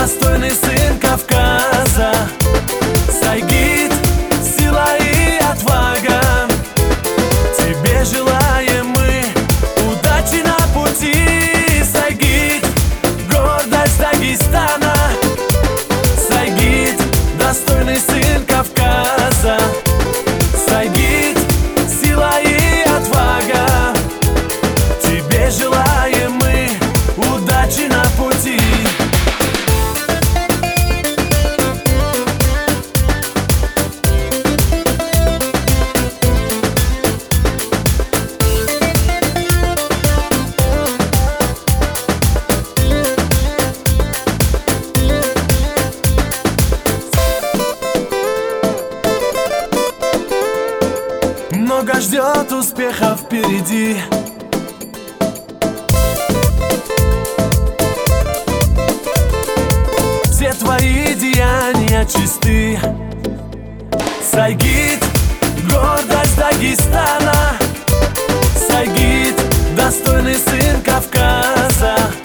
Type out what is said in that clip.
достойный сын Кавказа. Сайгид, сила и отвага, тебе желаем мы удачи на пути. Сайгид, гордость Дагестана. Сайгид, достойный сын Кавказа. Сайгид, сила и отвага, тебе желаем мы удачи на пути. Много ждет успеха впереди. Все твои деяния чисты. Сайгид, гордость Дагестана. Сайгид, достойный сын Кавказа.